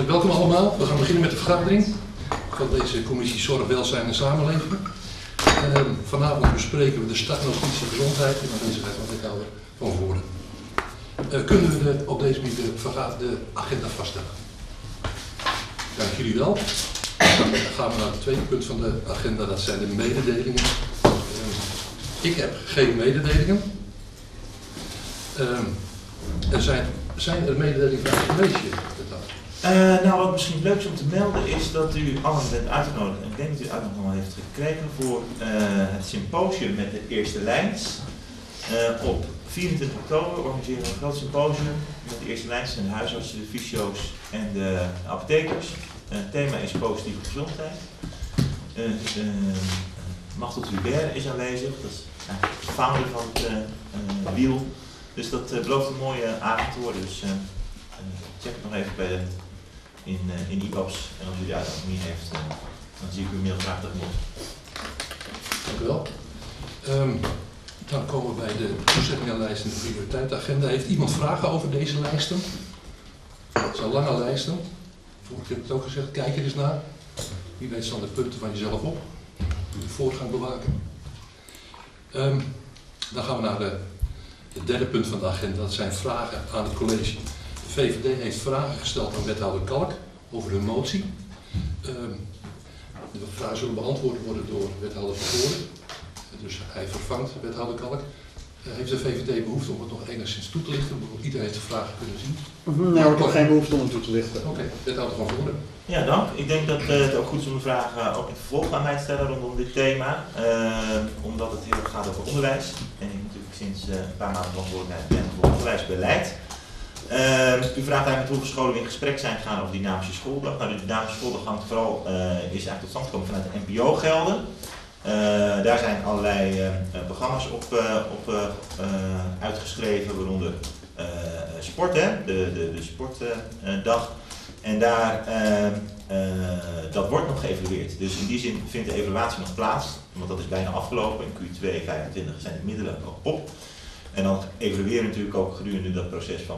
Hartelijk welkom allemaal. We gaan beginnen met de vergadering van deze commissie Zorg, Welzijn en Samenleving. Vanavond bespreken we de startnotitie gezondheid in aanwezigheid van wethouder Van Voorde. Kunnen we op deze manier de agenda vaststellen? Dank jullie wel. Dan gaan we naar het tweede punt van de agenda, dat zijn de mededelingen. Ik heb geen mededelingen. Zijn er mededelingen van het college? Nou, wat misschien leuk is om te melden is dat u allen bent uitgenodigd, en ik denk dat u uitnodiging al heeft gekregen voor het symposium met de eerste lijns. Op 24 oktober organiseren we een groot symposium met de eerste lijns en de huisartsen, de fysio's en de apothekers. Het thema is positieve gezondheid. Machtel Hubert is aanwezig, dat is eigenlijk de founder van het wiel. Dus dat belooft een mooie avond te worden. Dus check het nog even bij in IBABS. En als u daar nog niet heeft, dan zie ik u heel graag tegemoet. Dank u wel. Dan komen we bij de toezettingenlijst en de prioriteitenagenda. Heeft iemand vragen over deze lijsten? Het zijn lange lijsten. Vorige keer heb ik het ook gezegd, kijk er eens naar. Wie weet staan de punten van jezelf op. De voortgang bewaken. Dan gaan we naar het derde punt van de agenda. Dat zijn vragen aan het college. De VVD heeft vragen gesteld aan wethouder Kalk over hun motie. De vragen zullen beantwoord worden door wethouder Van Voorde. Dus hij vervangt wethouder Kalk. Heeft de VVD behoefte om het nog enigszins toe te lichten? Iedereen heeft de vragen kunnen zien. Nee, ik heb geen behoefte om het toe te lichten. Oké, wethouder Van Voorde. Ja, dank. Ik denk dat het ook goed is om de vraag ook in het vervolg aan mij te stellen rondom dit thema. Omdat het heel erg gaat over onderwijs. En ik natuurlijk sinds een paar maanden verantwoordelijk ben voor onderwijsbeleid. U vraagt eigenlijk hoeveel scholen we in gesprek zijn gegaan over dynamische schooldag. Nou, de dynamische schooldag hangt vooral, is eigenlijk tot stand gekomen vanuit de NPO-gelden. Daar zijn allerlei programma's op uitgeschreven, waaronder sport, de sportdag. En dat wordt nog geëvalueerd. Dus in die zin vindt de evaluatie nog plaats, want dat is bijna afgelopen. In Q2 25 zijn de middelen ook op. En dan evalueren we natuurlijk ook gedurende dat proces van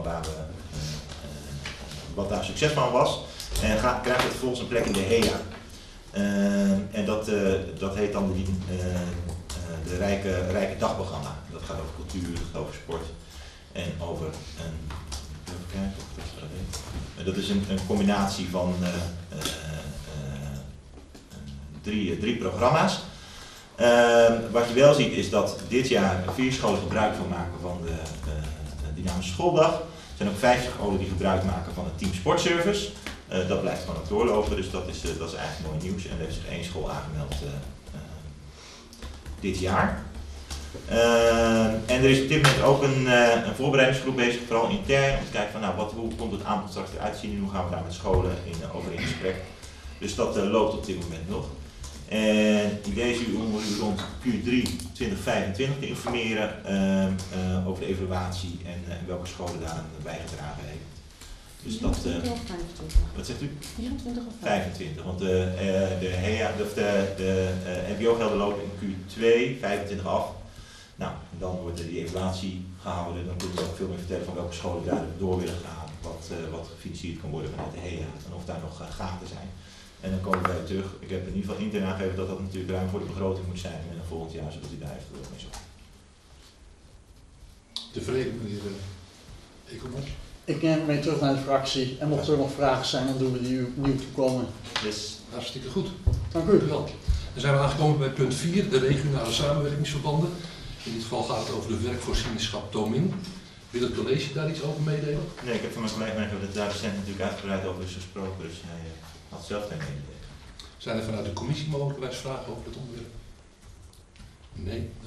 wat daar succes van was. En krijgt het vervolgens een plek in de HEA. En dat heet dan de rijke dagprogramma. Dat gaat over cultuur, dat gaat over sport en over dat is een combinatie van drie programma's. Wat je wel ziet is dat dit jaar 4 scholen gebruik van maken van de dynamische schooldag. Er zijn ook 50 scholen die gebruik maken van het team sportservice. Dat blijft gewoon ook doorlopen, dus dat is eigenlijk mooi nieuws. En er heeft zich 1 school aangemeld dit jaar. En er is op dit moment ook een voorbereidingsgroep bezig, vooral intern, om te kijken van hoe komt het aanbod straks eruit te zien en hoe gaan we daar met scholen over in gesprek. Dus dat loopt op dit moment nog. En het idee is om u rond Q3 2025 te informeren over de evaluatie en welke scholen daar bijgedragen heeft. Dus dat, wat zegt u? 24 of 25, want de NPO-gelden lopen in Q2 25 af. Nou, dan wordt die evaluatie gehouden, dan kunnen we ook veel meer vertellen van welke scholen daar door willen gaan, wat gefinancierd kan worden vanuit de HEA en of daar nog gaten zijn. En dan komen wij terug. Ik heb in ieder geval intern aangegeven dat dat natuurlijk ruim voor de begroting moet zijn en volgend jaar zodat u daar eventueel mee zorgt. Tevreden, meneer Ekelmans? Ik neem het mee terug naar de fractie en mocht er nog vragen zijn, dan doen we die opnieuw toekomen. Dus Hartstikke goed. Dank Dank u u. wel. Dan zijn we aangekomen bij punt 4, de regionale samenwerkingsverbanden. In dit geval gaat het over de werkvoorzieningschap Tomin. Wil het college daar iets over meedelen? nee, ik heb van mijn collega meegegeven dat daar recent natuurlijk uitgebreid over is gesproken, dus hij had zelf geen mededeling. Zijn er vanuit de commissie mogelijkwijs vragen over het onderwerp? Nee.